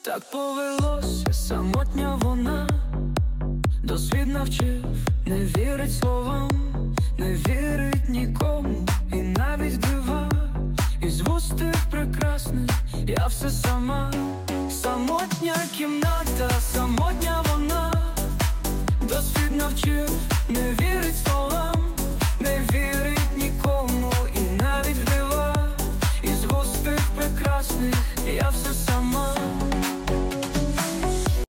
Так повелося, самотня вона, досвід навчив, не вірить словам, не вірить нікому, і навіть дива, із вуст тих прекрасних, я все сама, самотня